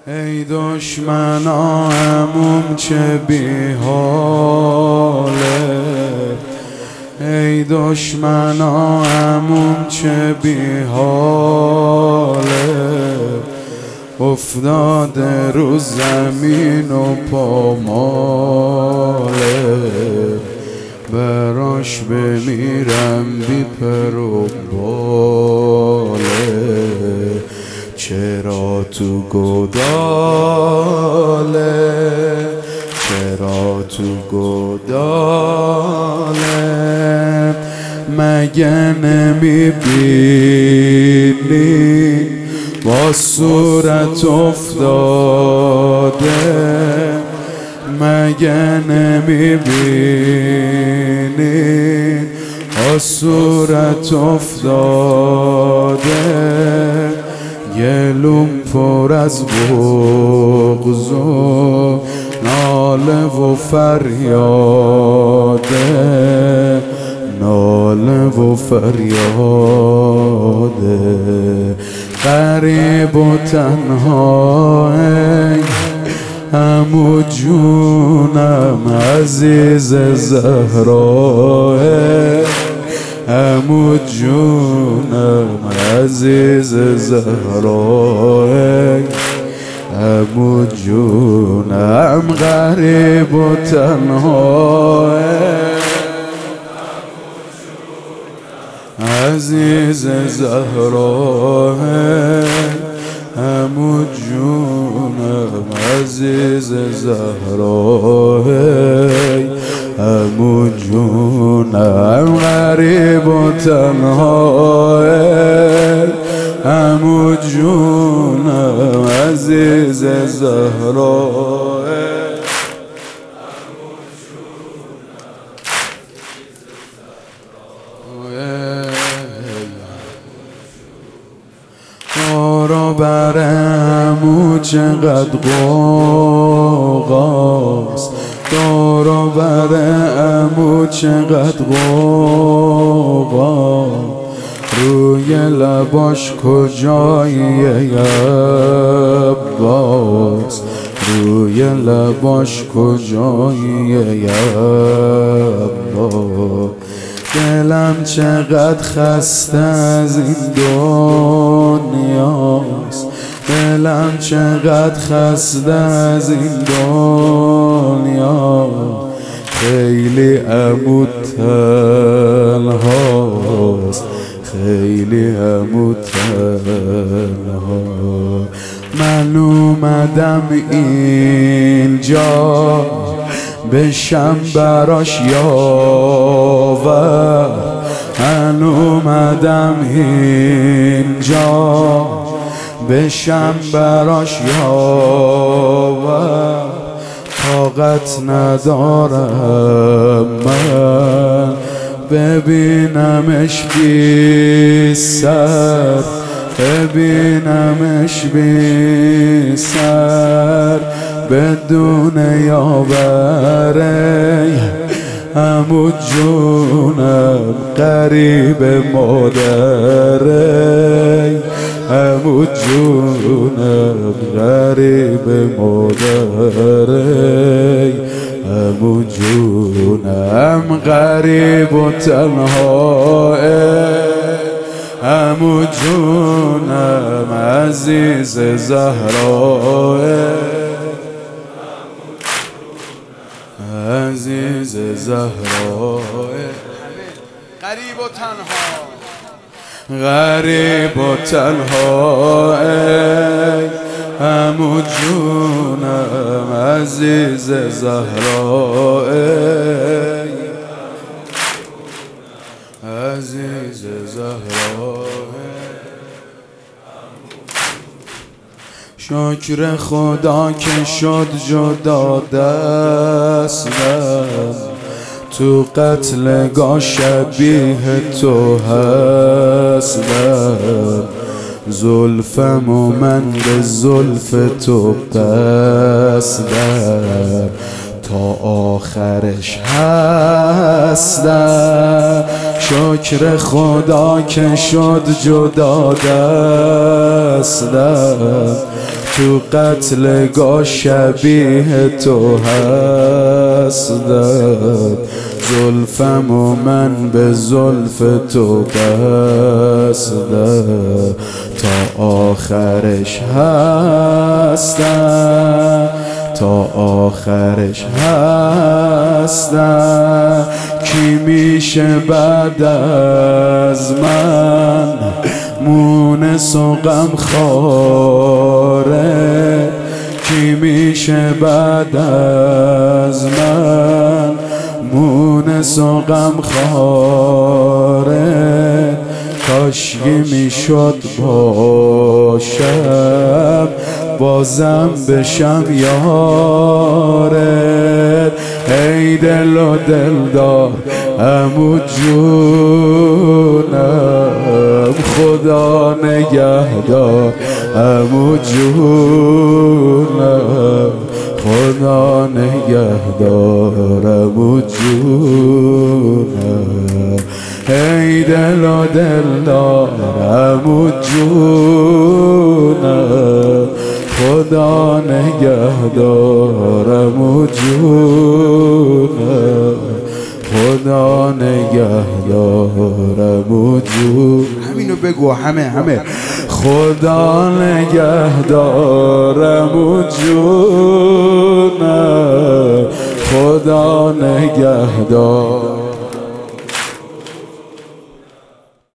ای دشمنا عموم چه بی حاله، ای دشمنا عموم چه بی حاله، افتاده رو زمین و پاماله، براش بمیرم بی پر و باله، چرا تو گداله، چرا تو گداله، مگه نمیبینی با صورت افتاده، مگه نمیبینی با صورت افتاده، گلوم پر از بغض و ناله و فریاده، ناله و فریاده، غریب و تنها عمو جونم عزیز زهرا، عمو جونم عزیز زهرا، عمو جونم غریب و تنها، عزیز زهرا، عمو جونم عزیز زهرا، عمو جونم غریب و تنها، عمو جونم عزیز زهرا، دارا بر عمو چقدر غوغاست، دارا بر عمو چقدر غوغا، روی لباش کجایی عباس، روی لباش کجایی عباس، دلم چقدر خسته از این دنیاست، دلم چقدر خسته از این دنیا، خیلی عمو تنهاست، خیلی عمو تنها، من اومدم اینجا بشم براش یاور، من اومدم اینجا بشم براش یاور، طاقت ندارم من ببینمش بی سر، ببینمش بی سر بدون یاوره، عمو جونم غریب مادره، عمو جونم غریب مادره، عمو جونم غریب و تنها، عمو جونم عزیز زهرا، عزیز زهرا، غریب و تنها، غریب و تنها، عمو جونم عزیز زهرا، عزیز زهرا، شکر خدا که شد جدا دستم، تو قتلگاه شبیه تو هستم، زلفم و من به زلف تو بستم، تا آخرش هستم، شکر خدا که شد جدا دستم، تو قتلگاه شبیه تو هستم، زلفم و من به زلف تو بستم، تا آخرش هستم، تا آخرش هستم. کی میشه بعد از من مونس و غمخواره؟ کی میشه بعد از من مونس و غمخواره؟ کاشکی میشد باشم بازم بشم یارت. ای دل و دلدار عمو جونم، خدا نگهدار عمو جونم، خدا نگهدار عمو جونم. ای دل و دلدار عمو جونم، خدا نگهدار عمو جونم، خدا نگهدار عمو جونم. همینو بگو همه خدا نگهدار عمو جونم، خدا نگهدار.